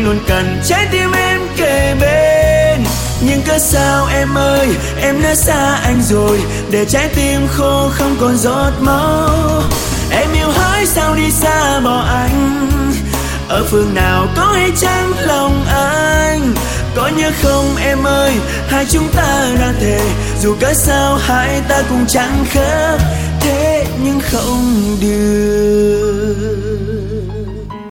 luôn cần trái tim em kề bên. Nhưng cớ sao em ơi, em đã xa anh rồi, để trái tim khô không còn giọt máu. Em yêu hỡi sao đi xa bỏ anh, ở phương nào có hay chăng lòng anh. Có nhớ không em ơi, hai chúng ta đã thề, dù cớ sao hai ta cũng chẳng khớp, thế nhưng không được.